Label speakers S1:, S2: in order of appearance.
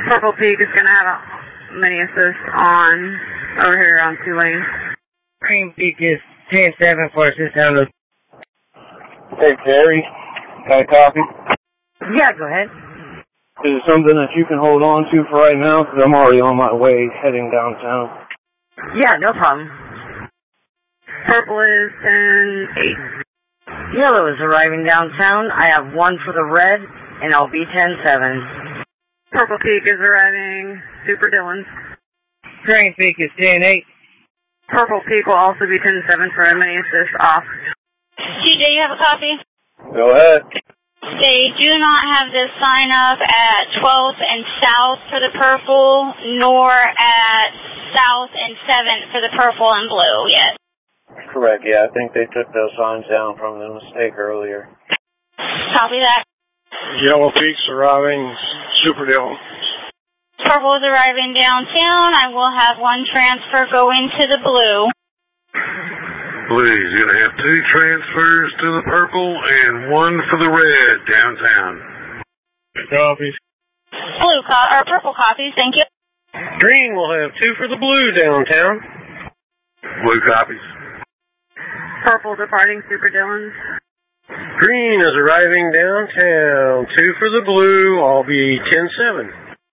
S1: Purple Peak is going to have a mini assist on over here on 2 lanes.
S2: Green Peak is 10-7 for assist on the...
S3: Hey, Terry, got a copy?
S2: Yeah, go ahead.
S3: Is it something that you can hold on to for right now? Because I'm already on my way heading downtown.
S2: Yeah, no problem.
S1: Purple is 10-8.
S2: Yellow is arriving downtown. I have 1 for the red, and I'll be 10-7.
S1: Purple Peak is arriving. Super Dillon.
S2: Green Peak is 10-8.
S1: Purple Peak will also be 10-7 for a mini assist off.
S4: TJ, you have a copy?
S3: Go ahead.
S4: They do not have this sign up at 12th and South for the purple, nor at South and 7th for the purple and blue yet.
S3: Correct, yeah. I think they took those signs down from the mistake earlier.
S4: Copy that.
S5: Yellow Peak's arriving. Super Dillon.
S4: Purple is arriving downtown. I will have 1 transfer go into the blue.
S6: Blue's going to have 2 transfers to the purple and 1 for the red downtown.
S5: Copies.
S4: Purple copies, thank you.
S5: Green will have 2 for the blue downtown.
S6: Blue copies.
S1: Purple departing Super Dillon.
S5: Green is arriving downtown. 2 for the blue. I'll be 10-7.